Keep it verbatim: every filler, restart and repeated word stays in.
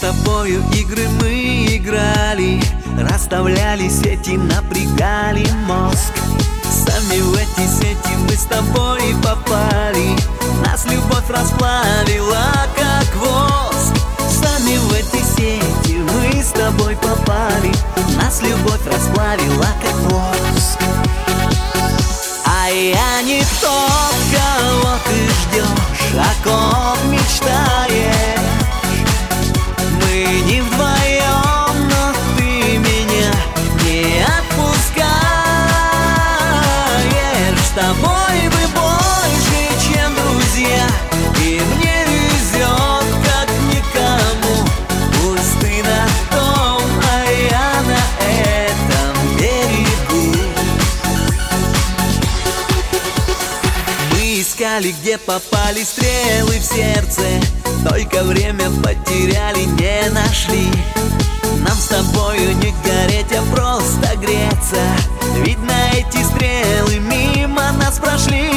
тобою игры мы играли, расставляли сети, напрягали мозг. Сами в эти сети мы с тобой попали, нас любовь расплавила, как воск. Сами в эти сети мы с тобой попали, нас любовь расплавила, как воск. А я не тот, кого ты ждешь, о ком мечтаешь. Мы не вдвоем, но ты меня не отпускаешь. С тобой мы больше, чем друзья, и мне везет, как никому. Пусть ты на том, а я на этом берегу. Мы искали, где попали стрелы в сердце, только время потеряли, не нашли. Нам с тобою не гореть, а просто греться, ведь на эти стрелы мимо нас прошли.